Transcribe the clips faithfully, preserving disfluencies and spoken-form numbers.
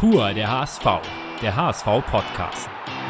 Pur der H S V, der H S V-Podcast.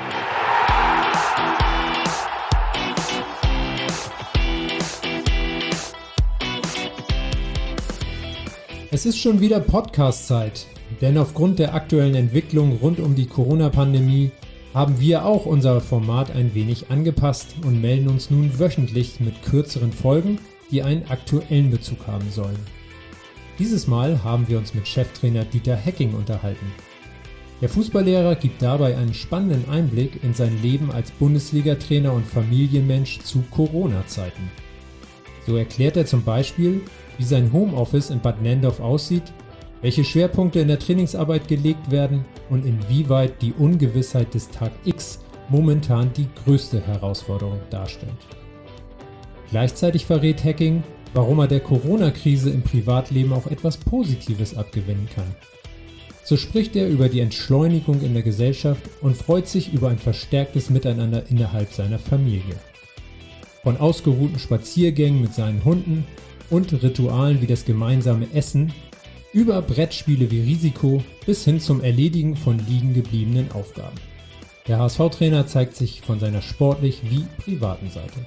Es ist schon wieder Podcast-Zeit, denn aufgrund der aktuellen Entwicklung rund um die Corona-Pandemie haben wir auch unser Format ein wenig angepasst und melden uns nun wöchentlich mit kürzeren Folgen, die einen aktuellen Bezug haben sollen. Dieses Mal haben wir uns mit Cheftrainer Dieter Hecking unterhalten. Der Fußballlehrer gibt dabei einen spannenden Einblick in sein Leben als Bundesliga-Trainer und Familienmensch zu Corona-Zeiten. So erklärt er zum Beispiel, wie sein Homeoffice in Bad Nenndorf aussieht, welche Schwerpunkte in der Trainingsarbeit gelegt werden und inwieweit die Ungewissheit des Tag X momentan die größte Herausforderung darstellt. Gleichzeitig verrät Hecking, warum er der Corona-Krise im Privatleben auch etwas Positives abgewinnen kann. So spricht er über die Entschleunigung in der Gesellschaft und freut sich über ein verstärktes Miteinander innerhalb seiner Familie. Von ausgeruhten Spaziergängen mit seinen Hunden und Ritualen wie das gemeinsame Essen, über Brettspiele wie Risiko bis hin zum Erledigen von liegen gebliebenen Aufgaben. Der H S V-Trainer zeigt sich von seiner sportlich wie privaten Seite.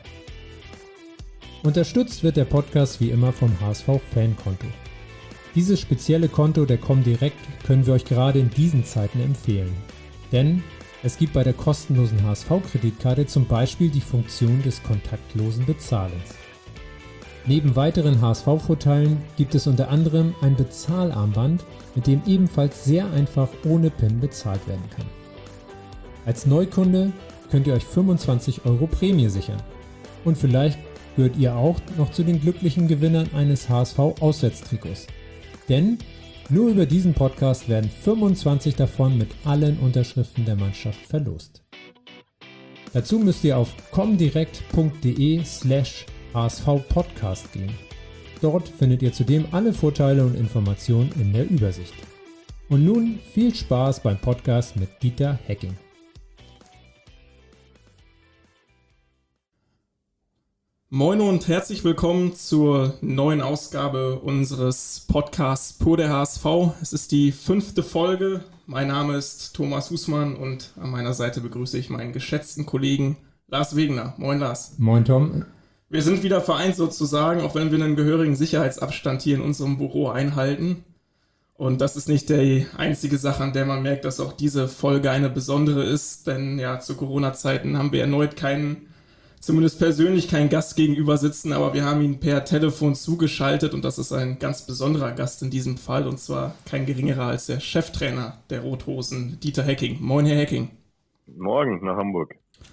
Unterstützt wird der Podcast wie immer vom H S V-Fankonto. Dieses spezielle Konto der Comdirect können wir euch gerade in diesen Zeiten empfehlen. Denn es gibt bei der kostenlosen H S V-Kreditkarte zum Beispiel die Funktion des kontaktlosen Bezahlens. Neben weiteren H S V-Vorteilen gibt es unter anderem ein Bezahlarmband, mit dem ebenfalls sehr einfach ohne PIN bezahlt werden kann. Als Neukunde könnt ihr euch fünfundzwanzig Euro Prämie sichern. Und vielleicht gehört ihr auch noch zu den glücklichen Gewinnern eines H S V-Auswärtstrikots. Denn nur über diesen Podcast werden fünfundzwanzig davon mit allen Unterschriften der Mannschaft verlost. Dazu müsst ihr auf comdirect.de slash hsvpodcast gehen. Dort findet ihr zudem alle Vorteile und Informationen in der Übersicht. Und nun viel Spaß beim Podcast mit Dieter Hecking. Moin und herzlich willkommen zur neuen Ausgabe unseres Podcasts Pur der H S V. Es ist die fünfte Folge. Mein Name ist Thomas Husmann und an meiner Seite begrüße ich meinen geschätzten Kollegen Lars Wegener. Moin Lars. Moin Tom. Wir sind wieder vereint sozusagen, auch wenn wir einen gehörigen Sicherheitsabstand hier in unserem Büro einhalten. Und das ist nicht die einzige Sache, an der man merkt, dass auch diese Folge eine besondere ist. Denn ja, zu Corona-Zeiten haben wir erneut keinen, zumindest persönlich keinen Gast gegenüber sitzen, aber wir haben ihn per Telefon zugeschaltet und das ist ein ganz besonderer Gast in diesem Fall und zwar kein geringerer als der Cheftrainer der Rot-Hosen, Dieter Hecking. Moin, Herr Hecking. Morgen nach Hamburg.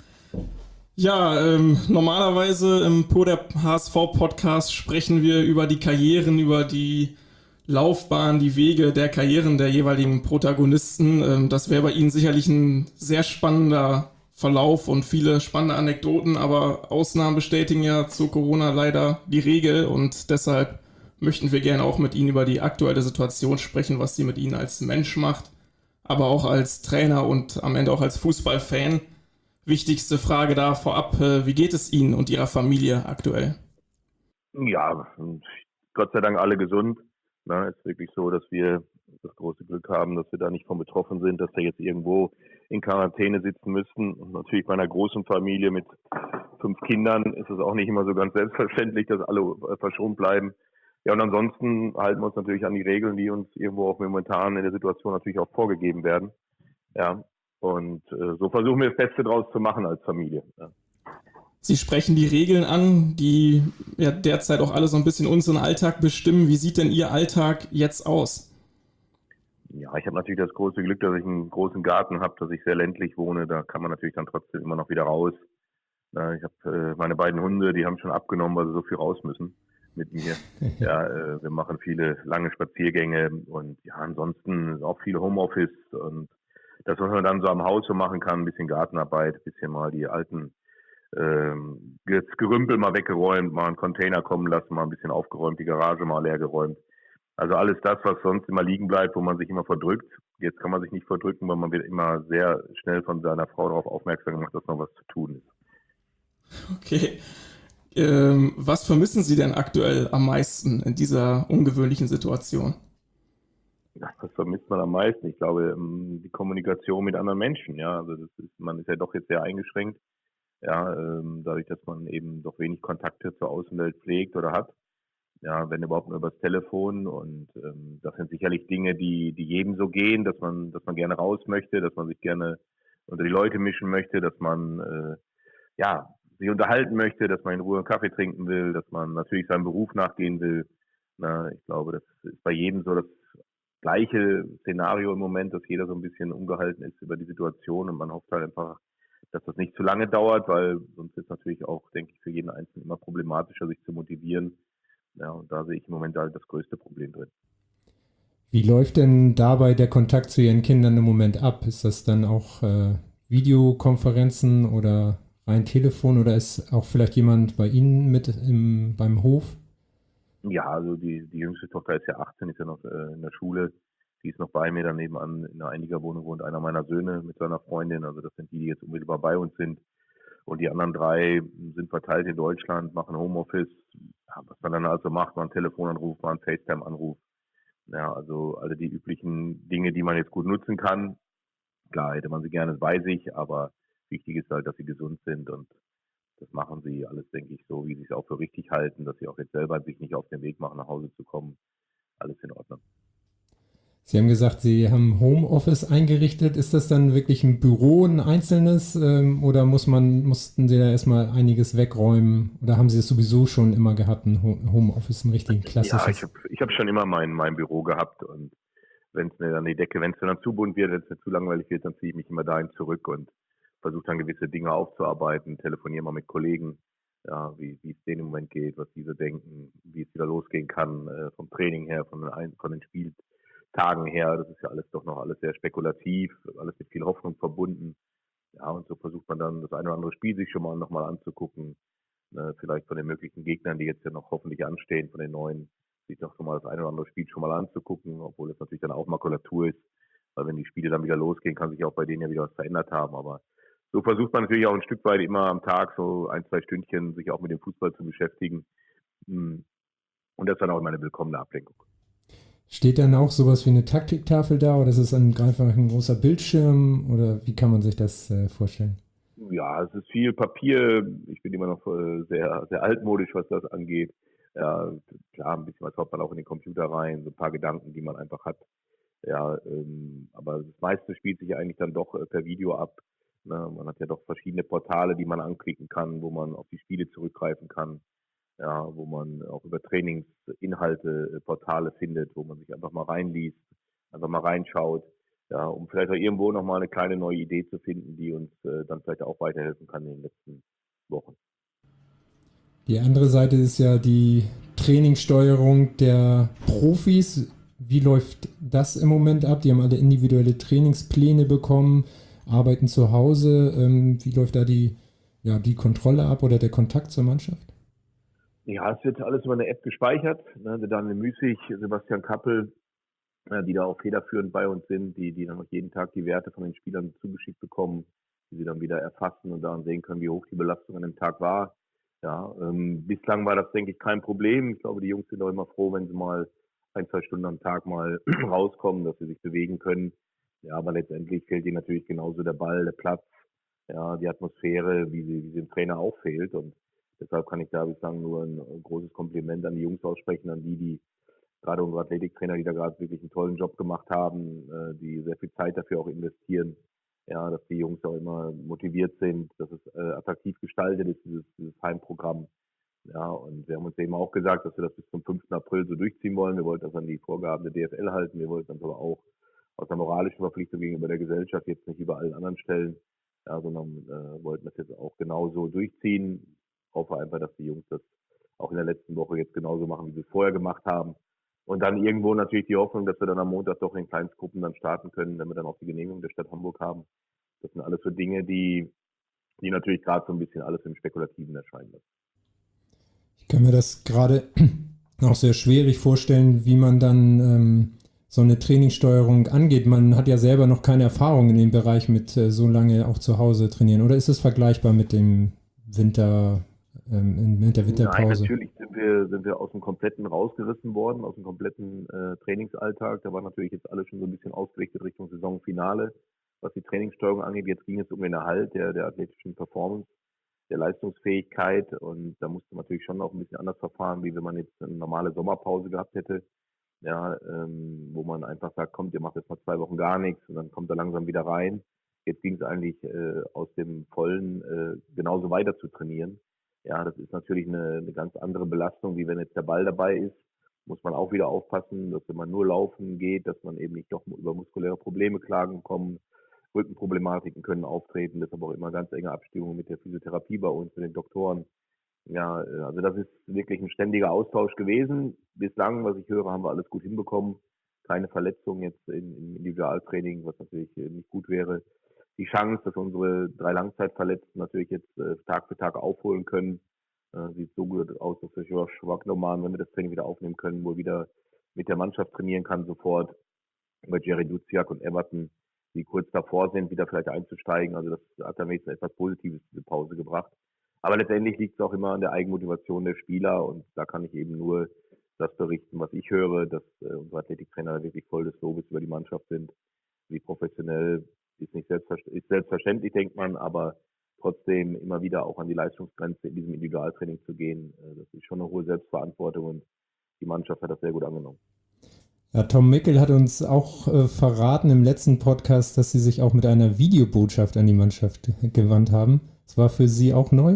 Ja, ähm, normalerweise im Pur der H S V-Podcast sprechen wir über die Karrieren, über die Laufbahn, die Wege der Karrieren der jeweiligen Protagonisten. Ähm, das wäre bei Ihnen sicherlich ein sehr spannender Verlauf und viele spannende Anekdoten, aber Ausnahmen bestätigen ja zu Corona leider die Regel und deshalb möchten wir gerne auch mit Ihnen über die aktuelle Situation sprechen, was sie mit Ihnen als Mensch macht, aber auch als Trainer und am Ende auch als Fußballfan. Wichtigste Frage da vorab, wie geht es Ihnen und Ihrer Familie aktuell? Ja, Gott sei Dank alle gesund. Es ist wirklich so, dass wir das große Glück haben, dass wir da nicht von betroffen sind, dass wir jetzt irgendwo in Quarantäne sitzen müssten. Und natürlich bei einer großen Familie mit fünf Kindern ist es auch nicht immer so ganz selbstverständlich, dass alle verschont bleiben. Ja, und ansonsten halten wir uns natürlich an die Regeln, die uns irgendwo auch momentan in der Situation natürlich auch vorgegeben werden. Ja, und äh, so versuchen wir das Beste draus zu machen als Familie. Ja. Sie sprechen die Regeln an, die ja derzeit auch alle so ein bisschen unseren Alltag bestimmen. Wie sieht denn Ihr Alltag jetzt aus? Ja, ich habe natürlich das große Glück, dass ich einen großen Garten habe, dass ich sehr ländlich wohne. Da kann man natürlich dann trotzdem immer noch wieder raus. Ich habe äh, meine beiden Hunde, die haben schon abgenommen, weil sie so viel raus müssen mit mir. Ja, äh, wir machen viele lange Spaziergänge und ja, ansonsten auch viel Homeoffice und das, was man dann so am Haus so machen kann, ein bisschen Gartenarbeit, ein bisschen mal die alten ähm, das Gerümpel mal weggeräumt, mal einen Container kommen lassen, mal ein bisschen aufgeräumt, die Garage mal leer geräumt. Also alles das, was sonst immer liegen bleibt, wo man sich immer verdrückt. Jetzt kann man sich nicht verdrücken, weil man wird immer sehr schnell von seiner Frau darauf aufmerksam gemacht, dass noch was zu tun ist. Okay. Ähm, was vermissen Sie denn aktuell am meisten in dieser ungewöhnlichen Situation? Ja, was vermisst man am meisten? Ich glaube, die Kommunikation mit anderen Menschen, ja. Also das ist, man ist ja doch jetzt sehr eingeschränkt, ja, dadurch, dass man eben doch wenig Kontakte zur Außenwelt pflegt oder hat. Ja, wenn überhaupt nur übers Telefon. Und ähm, das sind sicherlich Dinge, die, die jedem so gehen, dass man, dass man gerne raus möchte, dass man sich gerne unter die Leute mischen möchte, dass man äh, ja sich unterhalten möchte, dass man in Ruhe einen Kaffee trinken will, dass man natürlich seinem Beruf nachgehen will. Na, ich glaube, das ist bei jedem so das gleiche Szenario im Moment, dass jeder so ein bisschen ungehalten ist über die Situation, und man hofft halt einfach, dass das nicht zu lange dauert, weil sonst ist es natürlich auch, denke ich, für jeden Einzelnen immer problematischer, sich zu motivieren. Ja, und da sehe ich im Moment halt das größte Problem drin. Wie läuft denn dabei der Kontakt zu Ihren Kindern im Moment ab? Ist das dann auch äh, Videokonferenzen oder rein Telefon, oder ist auch vielleicht jemand bei Ihnen mit im, beim Hof? Ja, also die, die jüngste Tochter ist ja achtzehn, ist ja noch äh, in der Schule. Die ist noch bei mir. Daneben an in einer Einigerwohnung wohnt einer meiner Söhne mit seiner Freundin. Also das sind die, die jetzt unmittelbar bei uns sind. Und die anderen drei sind verteilt in Deutschland, machen Homeoffice. Ja, was man dann also macht, mal einen Telefonanruf, mal einen FaceTime-Anruf. Ja, also alle die üblichen Dinge, die man jetzt gut nutzen kann. Klar, hätte man sie gerne bei sich, aber wichtig ist halt, dass sie gesund sind, und das machen sie alles, denke ich, so, wie sie es auch für richtig halten, dass sie auch jetzt selber sich nicht auf den Weg machen, nach Hause zu kommen. Alles in Ordnung. Sie haben gesagt, Sie haben Homeoffice eingerichtet. Ist das dann wirklich ein Büro, ein einzelnes, ähm, oder muss man, mussten Sie da erstmal einiges wegräumen? Oder haben Sie es sowieso schon immer gehabt, ein Homeoffice, ein richtig klassisches? Ja, ich habe ich hab schon immer mein, mein Büro gehabt, und wenn es mir dann die Decke, wenn es dann zu bunt wird, wenn es mir zu langweilig wird, dann ziehe ich mich immer dahin zurück und versuche dann gewisse Dinge aufzuarbeiten, telefoniere mal mit Kollegen, ja, wie wie es denen im Moment geht, was diese denken, wie es wieder losgehen kann, äh, vom Training her, von den, von den Spiel Tagen her. Das ist ja alles doch noch alles sehr spekulativ, alles mit viel Hoffnung verbunden. Ja, und so versucht man dann das eine oder andere Spiel sich schon mal nochmal anzugucken. Äh, vielleicht von den möglichen Gegnern, die jetzt ja noch hoffentlich anstehen, von den neuen, sich doch schon mal das eine oder andere Spiel schon mal anzugucken, obwohl es natürlich dann auch Makulatur ist. Weil wenn die Spiele dann wieder losgehen, kann sich auch bei denen ja wieder was verändert haben. Aber so versucht man natürlich auch ein Stück weit immer am Tag so ein, zwei Stündchen sich auch mit dem Fußball zu beschäftigen. Und das ist dann auch immer eine willkommene Ablenkung. Steht dann auch sowas wie eine Taktiktafel da, oder ist es ein, einfach ein großer Bildschirm, oder wie kann man sich das äh, vorstellen? Ja, es ist viel Papier. Ich bin immer noch äh, sehr, sehr altmodisch, was das angeht. Ja, klar, ein bisschen was haut man auch in den Computer rein, so ein paar Gedanken, die man einfach hat. Ja, ähm, aber das meiste spielt sich eigentlich dann doch äh, per Video ab. Ne? Man hat ja doch verschiedene Portale, die man anklicken kann, wo man auf die Spiele zurückgreifen kann. Ja, wo man auch über Trainingsinhalte, Portale findet, wo man sich einfach mal reinliest, einfach mal reinschaut, ja, um vielleicht auch irgendwo nochmal eine kleine neue Idee zu finden, die uns äh, dann vielleicht auch weiterhelfen kann in den letzten Wochen. Die andere Seite ist ja die Trainingssteuerung der Profis. Wie läuft das im Moment ab? Die haben alle individuelle Trainingspläne bekommen, arbeiten zu Hause. Ähm, wie läuft da die, ja, die Kontrolle ab oder der Kontakt zur Mannschaft? Ja, es wird alles über eine App gespeichert. Ne? Der Daniel Müßig, Sebastian Kappel, äh, die da auch federführend bei uns sind, die, die dann auch jeden Tag die Werte von den Spielern zugeschickt bekommen, die sie dann wieder erfassen und daran sehen können, wie hoch die Belastung an dem Tag war. Ja, ähm, bislang war das, denke ich, kein Problem. Ich glaube, die Jungs sind auch immer froh, wenn sie mal ein, zwei Stunden am Tag mal rauskommen, dass sie sich bewegen können. Ja, aber letztendlich fehlt ihnen natürlich genauso der Ball, der Platz, ja, die Atmosphäre, wie sie, wie sie dem Trainer auch fehlt. Und deshalb kann ich da bislang nur ein großes Kompliment an die Jungs aussprechen, an die, die gerade unsere Athletiktrainer, die da gerade wirklich einen tollen Job gemacht haben, die sehr viel Zeit dafür auch investieren, ja, dass die Jungs auch immer motiviert sind, dass es äh, attraktiv gestaltet ist, dieses, dieses Heimprogramm. Ja, und wir haben uns eben auch gesagt, dass wir das bis zum fünften April so durchziehen wollen. Wir wollten das an die Vorgaben der D F L halten. Wir wollten das aber auch aus der moralischen Verpflichtung gegenüber der Gesellschaft jetzt nicht über allen anderen stellen, ja, sondern äh, wollten das jetzt auch genauso durchziehen. Ich hoffe einfach, dass die Jungs das auch in der letzten Woche jetzt genauso machen, wie sie es vorher gemacht haben. Und dann irgendwo natürlich die Hoffnung, dass wir dann am Montag doch in Kleinstgruppen dann starten können, wenn wir dann auch die Genehmigung der Stadt Hamburg haben. Das sind alles so Dinge, die, die natürlich gerade so ein bisschen alles im Spekulativen erscheinen lassen. Ich kann mir das gerade auch sehr schwierig vorstellen, wie man dann ähm, so eine Trainingssteuerung angeht. Man hat ja selber noch keine Erfahrung in dem Bereich mit äh, so lange auch zu Hause trainieren. Oder ist es vergleichbar mit dem Winter, ähm, in, mit der Winterpause? Nein, natürlich sind wir, sind wir aus dem Kompletten rausgerissen worden, aus dem kompletten äh, Trainingsalltag. Da war natürlich jetzt alles schon so ein bisschen ausgerichtet Richtung Saisonfinale, was die Trainingssteuerung angeht. Jetzt ging es um den Erhalt der, der athletischen Performance, der Leistungsfähigkeit, und da musste man natürlich schon auch ein bisschen anders verfahren, wie wenn man jetzt eine normale Sommerpause gehabt hätte, ja, ähm, wo man einfach sagt, kommt, ihr macht jetzt mal zwei Wochen gar nichts und dann kommt er langsam wieder rein. Jetzt ging es eigentlich äh, aus dem Vollen äh, genauso weiter zu trainieren. Ja, das ist natürlich eine, eine ganz andere Belastung, wie wenn jetzt der Ball dabei ist. Muss man auch wieder aufpassen, dass wenn man nur laufen geht, dass man eben nicht doch über muskuläre Probleme klagen kommen. Rückenproblematiken können auftreten, deshalb auch immer ganz enge Abstimmung mit der Physiotherapie bei uns, mit den Doktoren. Ja, also das ist wirklich ein ständiger Austausch gewesen. Bislang, was ich höre, haben wir alles gut hinbekommen. Keine Verletzungen jetzt im Individualtraining, was natürlich nicht gut wäre. Die Chance, dass unsere drei Langzeitverletzten natürlich jetzt äh, Tag für Tag aufholen können, äh, sieht so gut aus, dass wir Josh Wagnermann, wenn wir das Training wieder aufnehmen können, wohl wieder mit der Mannschaft trainieren kann sofort. Bei Jerry Duziak und Everton, die kurz davor sind, wieder vielleicht einzusteigen. Also das hat dann wenigstens etwas Positives diese Pause gebracht. Aber letztendlich liegt es auch immer an der Eigenmotivation der Spieler, und da kann ich eben nur das berichten, was ich höre, dass äh, unsere Athletiktrainer wirklich voll des Lobes über die Mannschaft sind, wie professionell. Ist nicht selbstverständlich, ist selbstverständlich, denkt man, aber trotzdem immer wieder auch an die Leistungsgrenze in diesem Individualtraining zu gehen. Das ist schon eine hohe Selbstverantwortung, und die Mannschaft hat das sehr gut angenommen. Ja, Tom Mickel hat uns auch äh, verraten im letzten Podcast, dass Sie sich auch mit einer Videobotschaft an die Mannschaft gewandt haben. Das war für Sie auch neu?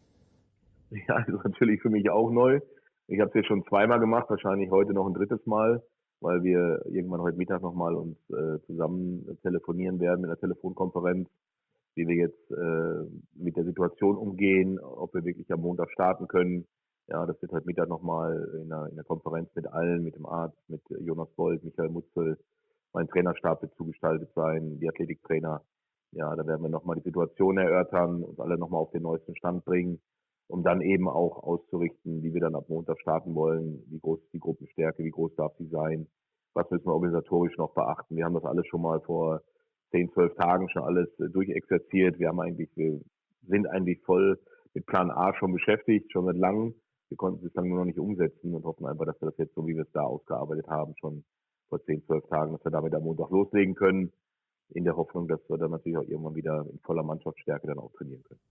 Ja, das ist natürlich für mich auch neu. Ich habe es jetzt schon zweimal gemacht, wahrscheinlich heute noch ein drittes Mal, weil wir irgendwann heute Mittag nochmal uns äh, zusammen telefonieren werden mit einer Telefonkonferenz, wie wir jetzt äh, mit der Situation umgehen, ob wir wirklich am Montag starten können. Ja, das wird heute Mittag nochmal in einer, in einer Konferenz mit allen, mit dem Arzt, mit Jonas Bold, Michael Mutzel, mein Trainerstab wird zugestaltet sein, die Athletiktrainer. Ja, da werden wir nochmal die Situation erörtern, uns alle nochmal auf den neuesten Stand bringen, um dann eben auch auszurichten, wie wir dann ab Montag starten wollen, wie groß ist die Gruppenstärke, wie groß darf sie sein, was müssen wir organisatorisch noch beachten. Wir haben das alles schon mal vor zehn, zwölf Tagen schon alles durchexerziert. Wir haben eigentlich, wir sind eigentlich voll mit Plan A schon beschäftigt, schon seit langem. Wir konnten es bislang nur noch nicht umsetzen und hoffen einfach, dass wir das jetzt, so wie wir es da ausgearbeitet haben, schon vor zehn, zwölf Tagen, dass wir damit am Montag loslegen können, in der Hoffnung, dass wir dann natürlich auch irgendwann wieder in voller Mannschaftsstärke dann auch trainieren können.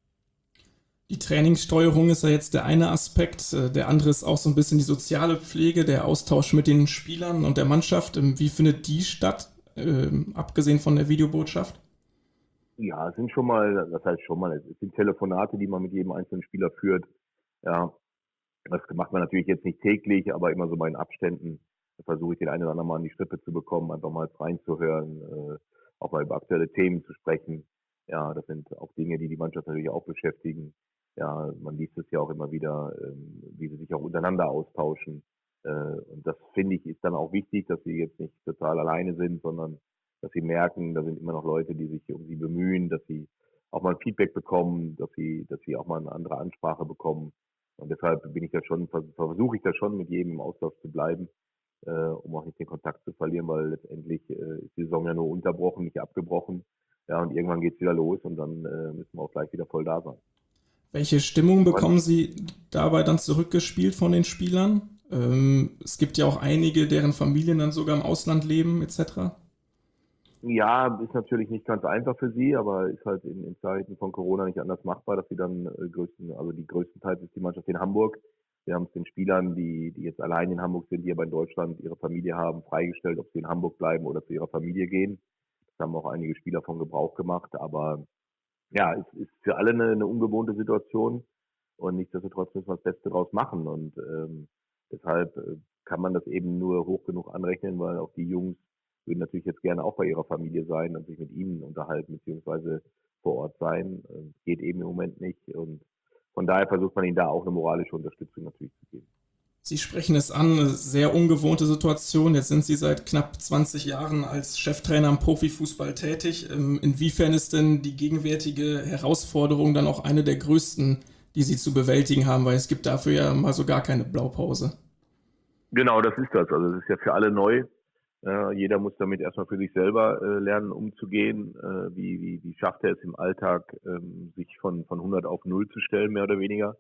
Die Trainingssteuerung ist ja jetzt der eine Aspekt. Der andere ist auch so ein bisschen die soziale Pflege, der Austausch mit den Spielern und der Mannschaft. Wie findet die statt, äh, abgesehen von der Videobotschaft? Ja, es sind schon mal, das heißt schon mal, es sind Telefonate, die man mit jedem einzelnen Spieler führt. Ja, das macht man natürlich jetzt nicht täglich, aber immer so bei den Abständen. Da versuche ich den einen oder anderen mal an die Strippe zu bekommen, einfach mal reinzuhören, äh, auch mal über aktuelle Themen zu sprechen. Ja, das sind auch Dinge, die die Mannschaft natürlich auch beschäftigen. Ja, man liest es ja auch immer wieder, ähm, wie sie sich auch untereinander austauschen. Äh, und das, finde ich, ist dann auch wichtig, dass sie jetzt nicht total alleine sind, sondern dass sie merken, da sind immer noch Leute, die sich um sie bemühen, dass sie auch mal Feedback bekommen, dass sie, dass sie auch mal eine andere Ansprache bekommen. Und deshalb bin ich da schon, versuche ich da schon mit jedem im Austausch zu bleiben, äh, um auch nicht den Kontakt zu verlieren, weil letztendlich äh, ist die Saison ja nur unterbrochen, nicht abgebrochen. Ja, und irgendwann geht's wieder los und dann äh, müssen wir auch gleich wieder voll da sein. Welche Stimmung bekommen Sie dabei dann zurückgespielt von den Spielern? Ähm, es gibt ja auch einige, deren Familien dann sogar im Ausland leben, et cetera. Ja, ist natürlich nicht ganz einfach für sie, aber ist halt in, in Zeiten von Corona nicht anders machbar, dass sie dann äh, größten, also die größtenteils ist die Mannschaft in Hamburg. Wir haben es den Spielern, die, die jetzt allein in Hamburg sind, die aber in Deutschland ihre Familie haben, freigestellt, ob sie in Hamburg bleiben oder zu ihrer Familie gehen. Da haben auch einige Spieler von Gebrauch gemacht, aber ja, es ist für alle eine, eine ungewohnte Situation, und nichtsdestotrotz müssen wir das Beste draus machen, und ähm, deshalb äh, kann man das eben nur hoch genug anrechnen, weil auch die Jungs würden natürlich jetzt gerne auch bei ihrer Familie sein und sich mit ihnen unterhalten beziehungsweise vor Ort sein. Äh, geht eben im Moment nicht, und von daher versucht man ihnen da auch eine moralische Unterstützung natürlich zu geben. Sie sprechen es an, eine sehr ungewohnte Situation. Jetzt sind Sie seit knapp zwanzig Jahren als Cheftrainer im Profifußball tätig. Inwiefern ist denn die gegenwärtige Herausforderung dann auch eine der größten, die Sie zu bewältigen haben? Weil es gibt dafür ja mal so gar keine Blaupause. Genau, das ist das. Also es ist ja für alle neu. Äh, jeder muss damit erstmal für sich selber äh, lernen, umzugehen. Äh, wie, wie, wie schafft er es im Alltag, ähm, sich von, von hundert auf null zu stellen, mehr oder weniger?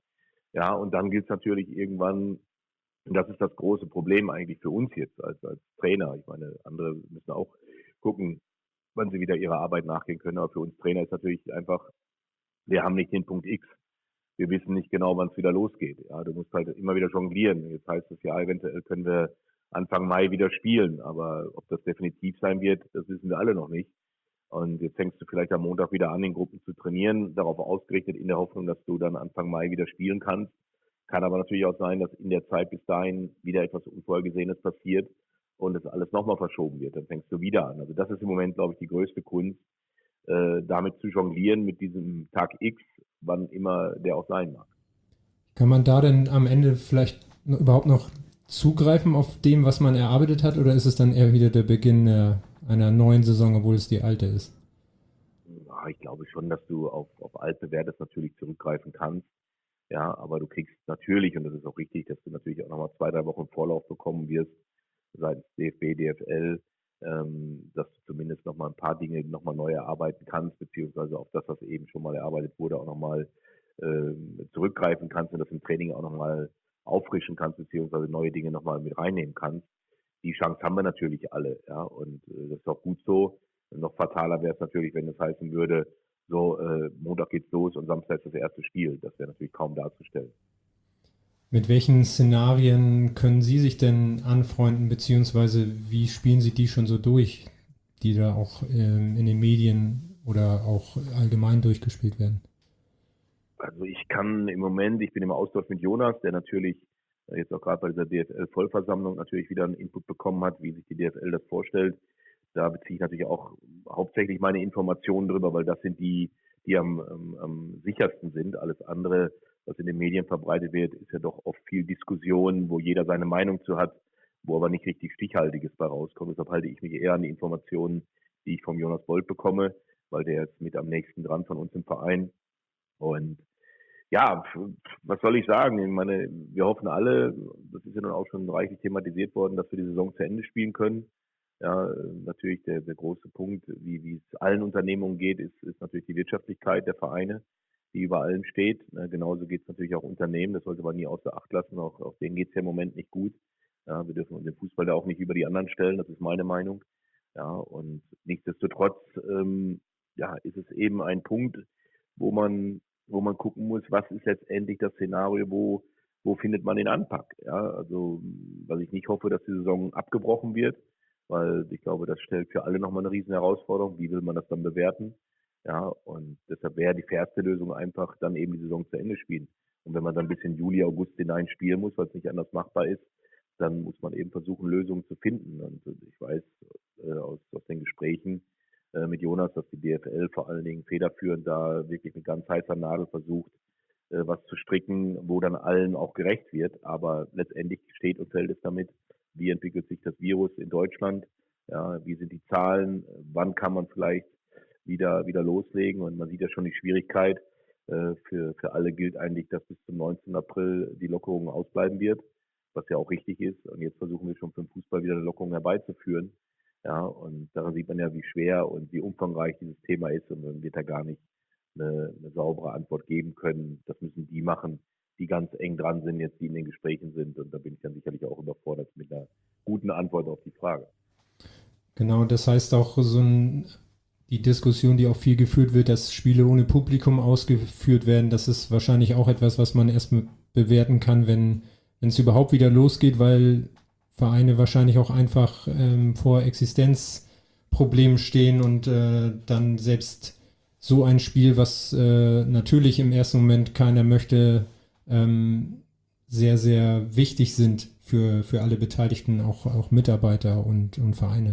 Ja, und dann gilt es natürlich irgendwann, und das ist das große Problem eigentlich für uns jetzt als, als Trainer. Ich meine, andere müssen auch gucken, wann sie wieder ihrer Arbeit nachgehen können. Aber für uns Trainer ist natürlich einfach, wir haben nicht den Punkt X. Wir wissen nicht genau, wann es wieder losgeht. Ja, du musst halt immer wieder jonglieren. Jetzt heißt es ja, eventuell können wir Anfang Mai wieder spielen. Aber ob das definitiv sein wird, das wissen wir alle noch nicht. Und jetzt fängst du vielleicht am Montag wieder an, in Gruppen zu trainieren, darauf ausgerichtet in der Hoffnung, dass du dann Anfang Mai wieder spielen kannst. Kann aber natürlich auch sein, dass in der Zeit bis dahin wieder etwas Unvorhergesehenes passiert und das alles nochmal verschoben wird. Dann fängst du wieder an. Also das ist im Moment, glaube ich, die größte Kunst, äh, damit zu jonglieren mit diesem Tag X, wann immer der auch sein mag. Kann man da denn am Ende vielleicht noch, überhaupt noch zugreifen auf dem, was man erarbeitet hat, oder ist es dann eher wieder der Beginn äh, einer neuen Saison, obwohl es die alte ist? Ja, ich glaube schon, dass du auf, auf altbewährtes natürlich zurückgreifen kannst. Ja, aber du kriegst natürlich, und das ist auch richtig, dass du natürlich auch nochmal zwei, drei Wochen Vorlauf bekommen wirst, seitens D F B, D F L, ähm, dass du zumindest nochmal ein paar Dinge nochmal neu erarbeiten kannst, beziehungsweise auf das, was eben schon mal erarbeitet wurde, auch nochmal ähm, zurückgreifen kannst und das im Training auch nochmal auffrischen kannst, beziehungsweise neue Dinge nochmal mit reinnehmen kannst. Die Chance haben wir natürlich alle, ja, und äh, das ist auch gut so. Noch fataler wäre es natürlich, wenn es heißen würde, so, äh, Montag geht's los und Samstag ist das erste Spiel. Das wäre natürlich kaum darzustellen. Mit welchen Szenarien können Sie sich denn anfreunden, beziehungsweise wie spielen Sie die schon so durch, die da auch ähm, in den Medien oder auch allgemein durchgespielt werden? Also ich kann im Moment, ich bin im Austausch mit Jonas, der natürlich äh, jetzt auch gerade bei dieser D F L-Vollversammlung natürlich wieder einen Input bekommen hat, wie sich die D F L das vorstellt. Da beziehe ich natürlich auch hauptsächlich meine Informationen drüber, weil das sind die, die am, am, am sichersten sind. Alles andere, was in den Medien verbreitet wird, ist ja doch oft viel Diskussion, wo jeder seine Meinung zu hat, wo aber nicht richtig Stichhaltiges bei rauskommt. Deshalb halte ich mich eher an die Informationen, die ich vom Jonas Bolt bekomme, weil der ist mit am nächsten dran von uns im Verein. Und ja, was soll ich sagen? Ich meine, wir hoffen alle, das ist ja nun auch schon reichlich thematisiert worden, dass wir die Saison zu Ende spielen können. Ja, natürlich der, der große Punkt, wie, wie es allen Unternehmungen geht, ist, ist natürlich die Wirtschaftlichkeit der Vereine, die über allem steht. Ja, genauso geht es natürlich auch Unternehmen, das sollte man nie außer Acht lassen. Auch, auch denen geht es ja im Moment nicht gut. Ja, wir dürfen den Fußball da auch nicht über die anderen stellen, das ist meine Meinung. Ja, und nichtsdestotrotz ähm, ja, ist es eben ein Punkt, wo man, wo man gucken muss, was ist letztendlich das Szenario, wo, wo findet man den Anpack. Ja, also, weil ich nicht hoffe, dass die Saison abgebrochen wird, weil ich glaube, das stellt für alle nochmal eine riesen Herausforderung. Wie will man das dann bewerten? Ja, und deshalb wäre die fairste Lösung einfach dann eben die Saison zu Ende spielen. Und wenn man dann bis in Juli, August hinein spielen muss, weil es nicht anders machbar ist, dann muss man eben versuchen, Lösungen zu finden. Und ich weiß äh, aus, aus den Gesprächen äh, mit Jonas, dass die D F L vor allen Dingen federführend da wirklich mit ganz heißer Nadel versucht, äh, was zu stricken, wo dann allen auch gerecht wird. Aber letztendlich steht und fällt es damit, wie entwickelt sich das Virus in Deutschland, ja, wie sind die Zahlen, wann kann man vielleicht wieder, wieder loslegen, und man sieht ja schon die Schwierigkeit, äh, für, für alle gilt eigentlich, dass bis zum neunzehnten April die Lockerung ausbleiben wird, was ja auch richtig ist, und jetzt versuchen wir schon für den Fußball wieder eine Lockerung herbeizuführen, ja, und daran sieht man ja, wie schwer und wie umfangreich dieses Thema ist, und man wird da gar nicht eine, eine saubere Antwort geben können. Das müssen die machen, die ganz eng dran sind, jetzt die in den Gesprächen sind. Und da bin ich dann sicherlich auch überfordert mit einer guten Antwort auf die Frage. Genau, das heißt auch so ein, die Diskussion, die auch viel geführt wird, dass Spiele ohne Publikum ausgeführt werden, das ist wahrscheinlich auch etwas, was man erst bewerten kann, wenn wenn es überhaupt wieder losgeht, weil Vereine wahrscheinlich auch einfach ähm, vor Existenzproblemen stehen und äh, dann selbst so ein Spiel, was äh, natürlich im ersten Moment keiner möchte, ähm, sehr, sehr wichtig sind für, für alle Beteiligten, auch, auch Mitarbeiter und, und Vereine.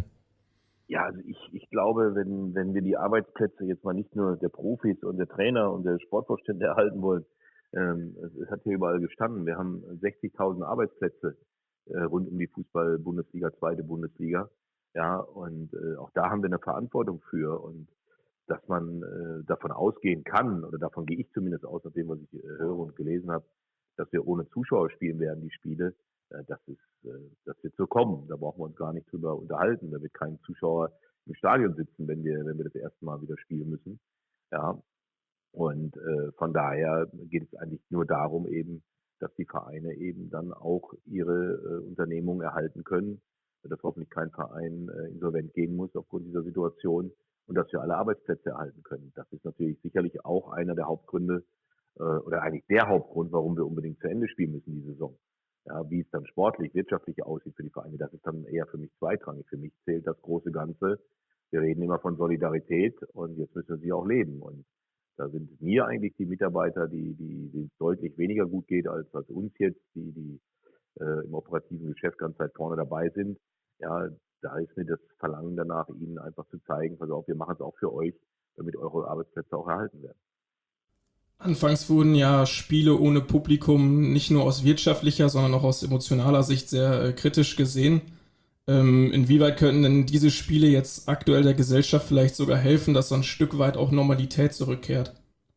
Ja, also ich, ich glaube, wenn, wenn wir die Arbeitsplätze jetzt mal nicht nur der Profis und der Trainer und der Sportvorstände erhalten wollen, ähm, es, es hat hier überall gestanden, wir haben sechzigtausend Arbeitsplätze äh, rund um die Fußball-Bundesliga, zweite Bundesliga, ja, und äh, auch da haben wir eine Verantwortung für, und dass man äh, davon ausgehen kann, oder davon gehe ich zumindest aus, nach dem, was ich äh, höre und gelesen habe, dass wir ohne Zuschauer spielen werden, die Spiele, äh, das ist, äh, das wird so kommen. Da brauchen wir uns gar nicht drüber unterhalten. Da wird kein Zuschauer im Stadion sitzen, wenn wir, wenn wir das erste Mal wieder spielen müssen. Ja. Und äh, von daher geht es eigentlich nur darum eben, dass die Vereine eben dann auch ihre äh, Unternehmung erhalten können, dass hoffentlich kein Verein äh, insolvent gehen muss aufgrund dieser Situation und dass wir alle Arbeitsplätze erhalten können. Das ist natürlich sicherlich auch einer der Hauptgründe äh, oder eigentlich der Hauptgrund, warum wir unbedingt zu Ende spielen müssen die Saison. Ja, wie es dann sportlich, wirtschaftlich aussieht für die Vereine, das ist dann eher für mich zweitrangig. Für mich zählt das große Ganze. Wir reden immer von Solidarität und jetzt müssen wir sie auch leben. Und da sind mir eigentlich die Mitarbeiter, die, die, die es deutlich weniger gut geht als, als uns jetzt, die, die äh, im operativen Geschäft ganz weit vorne dabei sind. Ja, da ist mir das Verlangen danach, ihnen einfach zu zeigen, pass auf, wir machen es auch für euch, damit eure Arbeitsplätze auch erhalten werden. Anfangs wurden ja Spiele ohne Publikum nicht nur aus wirtschaftlicher, sondern auch aus emotionaler Sicht sehr äh, kritisch gesehen. Ähm, inwieweit könnten denn diese Spiele jetzt aktuell der Gesellschaft vielleicht sogar helfen, dass so ein Stück weit auch Normalität zurückkehrt?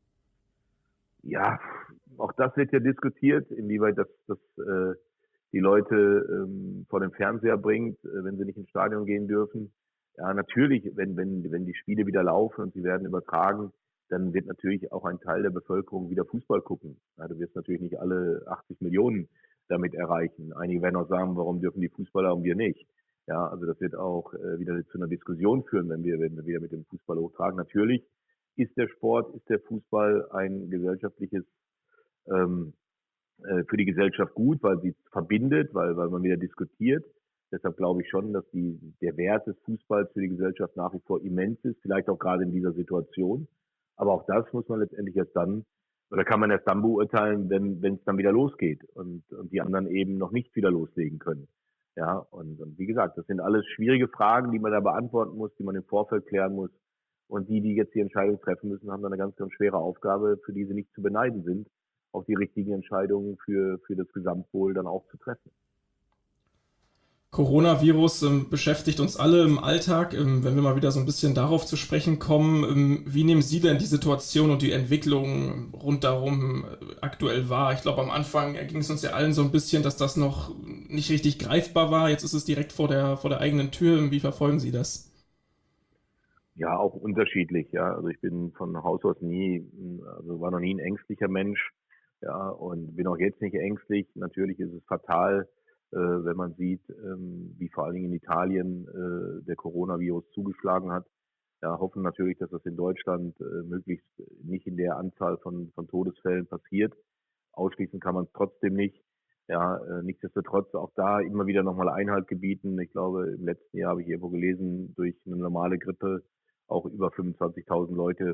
Ja, auch das wird ja diskutiert, inwieweit das, das äh, die Leute ähm, vor den Fernseher bringt, äh, wenn sie nicht ins Stadion gehen dürfen. Ja, natürlich, wenn, wenn, wenn die Spiele wieder laufen und sie werden übertragen, dann wird natürlich auch ein Teil der Bevölkerung wieder Fußball gucken. Ja, du wirst natürlich nicht alle achtzig Millionen damit erreichen. Einige werden auch sagen, warum dürfen die Fußballer und wir nicht? Ja, also das wird auch äh, wieder zu einer Diskussion führen, wenn wir, wenn wir wieder mit dem Fußball hochtragen. Natürlich ist der Sport, ist der Fußball ein gesellschaftliches, ähm, äh, für die Gesellschaft gut, weil sie verbindet, weil, weil man wieder diskutiert. Deshalb glaube ich schon, dass die, der Wert des Fußballs für die Gesellschaft nach wie vor immens ist, vielleicht auch gerade in dieser Situation. Aber auch das muss man letztendlich erst dann, oder kann man erst dann beurteilen, wenn wenn es dann wieder losgeht und, und die anderen eben noch nicht wieder loslegen können. Ja, und, und wie gesagt, das sind alles schwierige Fragen, die man da beantworten muss, die man im Vorfeld klären muss. Und die, die jetzt die Entscheidung treffen müssen, haben dann eine ganz, ganz schwere Aufgabe, für die sie nicht zu beneiden sind, auch die richtigen Entscheidungen für, für das Gesamtwohl dann auch zu treffen. Coronavirus ähm, beschäftigt uns alle im Alltag. Ähm, wenn wir mal wieder so ein bisschen darauf zu sprechen kommen, ähm, wie nehmen Sie denn die Situation und die Entwicklung rundherum äh, aktuell wahr? Ich glaube, am Anfang ging es uns ja allen so ein bisschen, dass das noch nicht richtig greifbar war. Jetzt ist es direkt vor der, vor der eigenen Tür. Wie verfolgen Sie das? Ja, auch unterschiedlich. Ja, also ich bin von Haus aus nie, also war noch nie ein ängstlicher Mensch. Ja, und bin auch jetzt nicht ängstlich. Natürlich ist es fatal, äh, wenn man sieht, ähm, wie vor allen Dingen in Italien äh, der Coronavirus zugeschlagen hat. Ja, hoffen natürlich, dass das in Deutschland äh, möglichst nicht in der Anzahl von, von Todesfällen passiert. Ausschließen kann man es trotzdem nicht. Ja, äh, nichtsdestotrotz auch da immer wieder nochmal Einhalt gebieten. Ich glaube, im letzten Jahr habe ich irgendwo gelesen, durch eine normale Grippe auch über fünfundzwanzigtausend Leute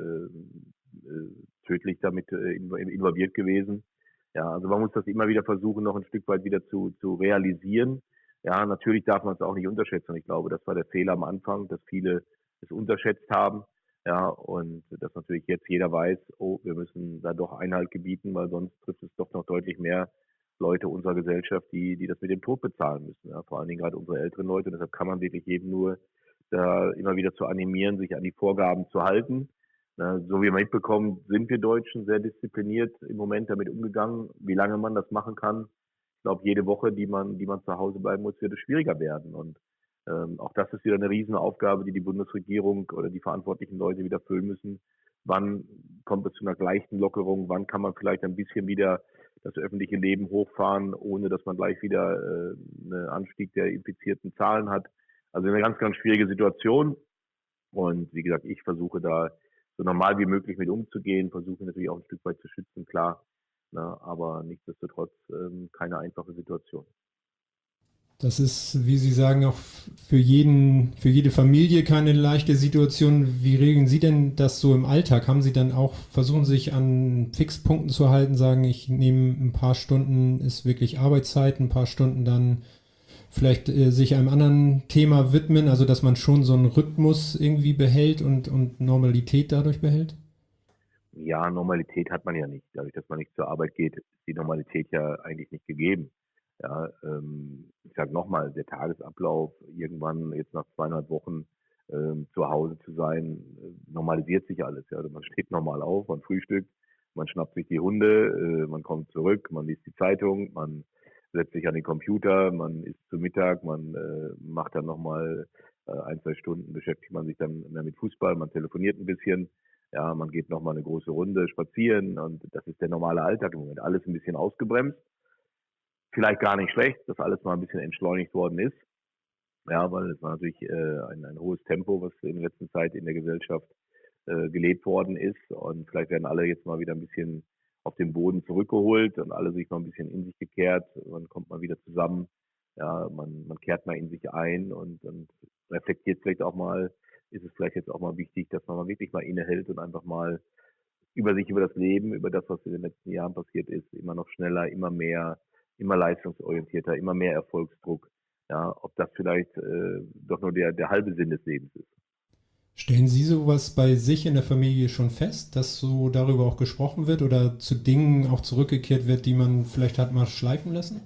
äh, äh, tödlich damit äh, involviert gewesen. Ja, also man muss das immer wieder versuchen, noch ein Stück weit wieder zu, zu realisieren. Ja, natürlich darf man es auch nicht unterschätzen. Ich glaube, das war der Fehler am Anfang, dass viele es unterschätzt haben. Ja, und dass natürlich jetzt jeder weiß, oh, wir müssen da doch Einhalt gebieten, weil sonst trifft es doch noch deutlich mehr Leute unserer Gesellschaft, die, die das mit dem Tod bezahlen müssen. Ja, vor allen Dingen gerade unsere älteren Leute. Und deshalb kann man wirklich jedem nur da immer wieder zu animieren, sich an die Vorgaben zu halten. Na, so wie man mitbekommt, sind wir Deutschen sehr diszipliniert im Moment damit umgegangen. Wie lange man das machen kann, ich glaube, jede Woche, die man, die man zu Hause bleiben muss, wird es schwieriger werden. Und ähm, auch das ist wieder eine Riesenaufgabe, die die Bundesregierung oder die verantwortlichen Leute wieder füllen müssen. Wann kommt es zu einer leichten Lockerung? Wann kann man vielleicht ein bisschen wieder das öffentliche Leben hochfahren, ohne dass man gleich wieder äh, einen Anstieg der infizierten Zahlen hat? Also eine ganz, ganz schwierige Situation. Und wie gesagt, ich versuche da so normal wie möglich mit umzugehen, versuche natürlich auch ein Stück weit zu schützen, klar. Na, aber nichtsdestotrotz ähm, keine einfache Situation. Das ist, wie Sie sagen, auch für jeden, für jede Familie keine leichte Situation. Wie regeln Sie denn das so im Alltag? Haben Sie dann auch, versuchen sich an Fixpunkten zu halten, sagen, ich nehme ein paar Stunden, ist wirklich Arbeitszeit, ein paar Stunden dann vielleicht äh, sich einem anderen Thema widmen, also dass man schon so einen Rhythmus irgendwie behält und, und Normalität dadurch behält? Ja, Normalität hat man ja nicht. Dadurch, dass man nicht zur Arbeit geht, ist die Normalität ja eigentlich nicht gegeben. Ja, ähm, ich sage nochmal, der Tagesablauf, irgendwann jetzt nach zweieinhalb Wochen ähm, zu Hause zu sein, äh, normalisiert sich alles. Ja. Also man steht normal auf, man frühstückt, man schnappt sich die Hunde, äh, man kommt zurück, man liest die Zeitung, man setzt sich an den Computer, man isst zu Mittag, man äh, macht dann nochmal äh, ein, zwei Stunden, beschäftigt man sich dann mehr mit Fußball, man telefoniert ein bisschen. Ja, man geht nochmal eine große Runde spazieren und das ist der normale Alltag im Moment. Alles ein bisschen ausgebremst. Vielleicht gar nicht schlecht, dass alles mal ein bisschen entschleunigt worden ist. Ja, weil es war natürlich äh, ein, ein hohes Tempo, was in der letzten Zeit in der Gesellschaft äh, gelebt worden ist. Und vielleicht werden alle jetzt mal wieder ein bisschen auf den Boden zurückgeholt und alle sich mal ein bisschen in sich gekehrt. Man kommt mal wieder zusammen. Ja, man, man kehrt mal in sich ein und, und reflektiert vielleicht auch mal, ist es vielleicht jetzt auch mal wichtig, dass man mal wirklich mal innehält und einfach mal über sich, über das Leben, über das, was in den letzten Jahren passiert ist, immer noch schneller, immer mehr, immer leistungsorientierter, immer mehr Erfolgsdruck. Ja, ob das vielleicht äh, doch nur der, der halbe Sinn des Lebens ist. Stellen Sie sowas bei sich in der Familie schon fest, dass so darüber auch gesprochen wird oder zu Dingen auch zurückgekehrt wird, die man vielleicht hat mal schleifen lassen?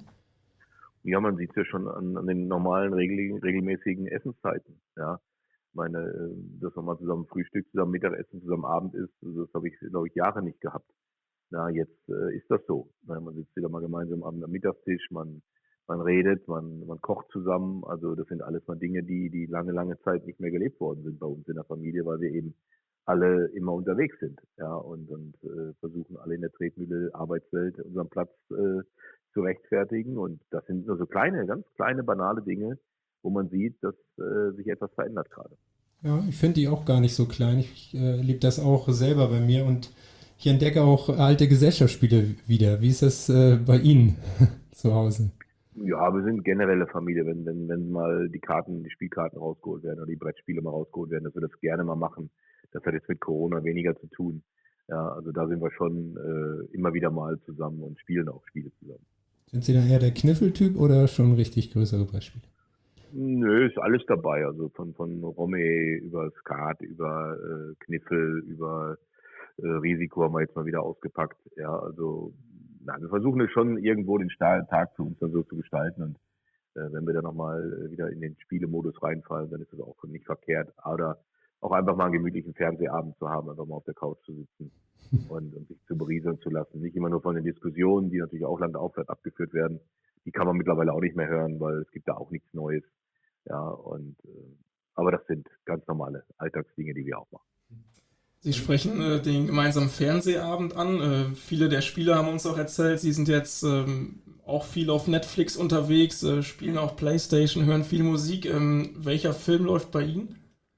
Ja, man sieht es ja schon an, an den normalen, regel, regelmäßigen Essenszeiten. Ja, ich meine, dass man mal zusammen Frühstück, zusammen Mittagessen, zusammen Abend isst, das habe ich, glaube ich, Jahre nicht gehabt. Na, jetzt äh, ist das so. Na, man sitzt wieder mal gemeinsam am Mittagstisch, man Man redet, man, man kocht zusammen. Also das sind alles mal Dinge, die, die lange, lange Zeit nicht mehr gelebt worden sind bei uns in der Familie, weil wir eben alle immer unterwegs sind. Ja, und, und äh, versuchen alle in der Tretmühle Arbeitswelt unseren Platz äh, zu rechtfertigen. Und das sind nur so kleine, ganz kleine, banale Dinge, wo man sieht, dass äh, sich etwas verändert gerade. Ja, ich finde die auch gar nicht so klein. Ich äh, lebe das auch selber bei mir und ich entdecke auch alte Gesellschaftsspiele wieder. Wie ist das äh, bei Ihnen zu Hause? Ja, wir sind generelle Familie, wenn, wenn, wenn mal die Karten, die Spielkarten rausgeholt werden oder die Brettspiele mal rausgeholt werden, dass wir das gerne mal machen. Das hat jetzt mit Corona weniger zu tun. Ja, also da sind wir schon äh, immer wieder mal zusammen und spielen auch Spiele zusammen. Sind Sie dann eher der Kniffeltyp oder schon richtig größere Brettspiele? Nö, ist alles dabei. Also von, von Romme über Skat, über äh, Kniffel, über äh, Risiko haben wir jetzt mal wieder ausgepackt. Ja, also na, wir versuchen es schon irgendwo den Tag für uns dann so zu gestalten und äh, wenn wir dann nochmal wieder in den Spielemodus reinfallen, dann ist das auch nicht verkehrt. Oder auch einfach mal einen gemütlichen Fernsehabend zu haben, einfach mal auf der Couch zu sitzen und, und sich zu berieseln zu lassen. Nicht immer nur von den Diskussionen, die natürlich auch landaufwärts abgeführt werden. Die kann man mittlerweile auch nicht mehr hören, weil es gibt da auch nichts Neues. Ja, und äh, aber das sind ganz normale Alltagsdinge, die wir auch machen. Sie sprechen äh, den gemeinsamen Fernsehabend an. Äh, viele der Spieler haben uns auch erzählt, sie sind jetzt ähm, auch viel auf Netflix unterwegs, äh, spielen auch Playstation, hören viel Musik. Ähm, welcher Film läuft bei Ihnen?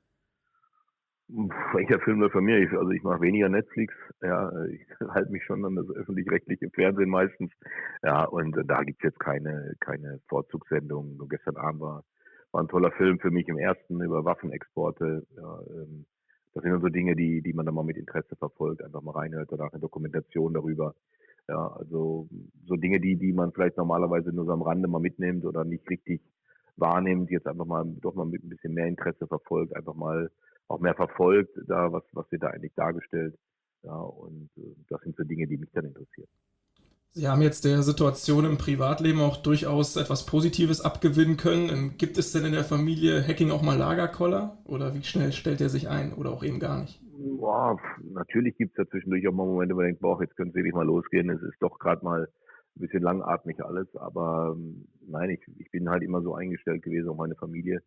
Welcher Film läuft bei mir? Ich, also ich mache weniger Netflix. Ja, ich halte mich schon an das öffentlich-rechtliche Fernsehen meistens. Ja, und da gibt's jetzt keine keine Vorzugssendung. Gestern Abend war, war ein toller Film für mich im ersten über Waffenexporte. Ja, ähm, das sind so Dinge, die, die man dann mal mit Interesse verfolgt, einfach mal reinhört, danach eine Dokumentation darüber. Ja, also so Dinge, die, die man vielleicht normalerweise nur so am Rande mal mitnimmt oder nicht richtig wahrnimmt, jetzt einfach mal doch mal mit ein bisschen mehr Interesse verfolgt, einfach mal auch mehr verfolgt, da was, was wird da eigentlich dargestellt. Ja, und äh, das sind so Dinge, die mich dann interessieren. Sie haben jetzt der Situation im Privatleben auch durchaus etwas Positives abgewinnen können. Gibt es denn in der Familie Hacking auch mal Lagerkoller? Oder wie schnell stellt er sich ein? Oder auch eben gar nicht? Boah, natürlich gibt es da zwischendurch auch mal Momente, wo man denkt, boah, jetzt könnte es wirklich mal losgehen. Es ist doch gerade mal ein bisschen langatmig alles. Aber nein, ich, ich bin halt immer so eingestellt gewesen, auch meine Familie.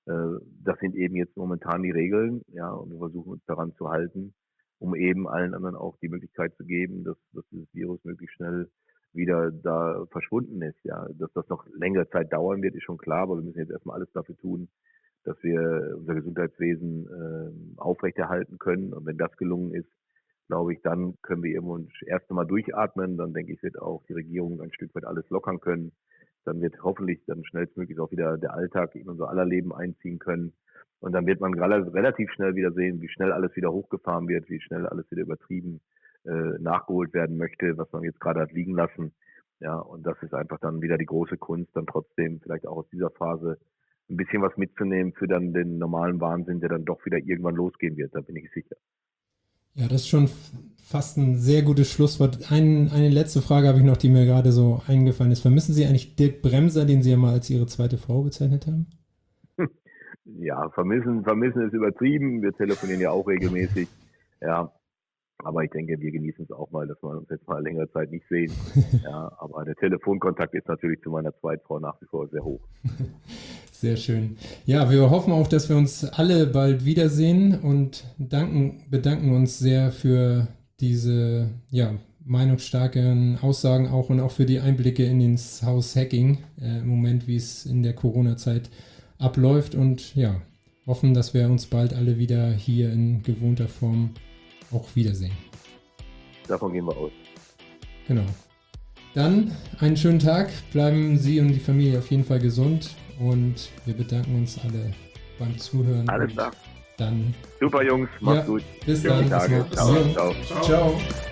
Das sind eben jetzt momentan die Regeln. Ja, und wir versuchen uns daran zu halten, um eben allen anderen auch die Möglichkeit zu geben, dass, dass dieses Virus möglichst schnell wieder da verschwunden ist. Ja, dass das noch längere Zeit dauern wird, ist schon klar, aber wir müssen jetzt erstmal alles dafür tun, dass wir unser Gesundheitswesen äh, aufrechterhalten können. Und wenn das gelungen ist, glaube ich, dann können wir irgendwo das erste Mal durchatmen. Dann denke ich, wird auch die Regierung ein Stück weit alles lockern können. Dann wird hoffentlich dann schnellstmöglich auch wieder der Alltag in unser aller Leben einziehen können. Und dann wird man relativ schnell wieder sehen, wie schnell alles wieder hochgefahren wird, wie schnell alles wieder übertrieben äh, nachgeholt werden möchte, was man jetzt gerade hat liegen lassen. Ja, und das ist einfach dann wieder die große Kunst, dann trotzdem vielleicht auch aus dieser Phase ein bisschen was mitzunehmen für dann den normalen Wahnsinn, der dann doch wieder irgendwann losgehen wird, da bin ich sicher. Ja, das ist schon fast ein sehr gutes Schlusswort. Ein, eine letzte Frage habe ich noch, die mir gerade so eingefallen ist. Vermissen Sie eigentlich Dirk Bremser, den Sie ja mal als Ihre zweite Frau bezeichnet haben? Ja, vermissen, vermissen ist übertrieben. Wir telefonieren ja auch regelmäßig. Ja, Aber ich denke, wir genießen es auch mal, dass wir uns jetzt mal längere Zeit nicht sehen. Ja, aber der Telefonkontakt ist natürlich zu meiner Zweitfrau nach wie vor sehr hoch. Sehr schön. Ja, wir hoffen auch, dass wir uns alle bald wiedersehen und danken, bedanken uns sehr für diese ja, meinungsstarken Aussagen auch und auch für die Einblicke in das Haus Hecking äh, im Moment, wie es in der Corona-Zeit abläuft und ja, hoffen, dass wir uns bald alle wieder hier in gewohnter Form auch wiedersehen. Davon gehen wir aus. Genau. Dann einen schönen Tag, bleiben Sie und die Familie auf jeden Fall gesund und wir bedanken uns alle beim Zuhören. Alles klar. Dann super, Jungs, macht's ja, gut. Bis Schöne dann. Tage. Ciao. Ciao. Ciao. Ciao.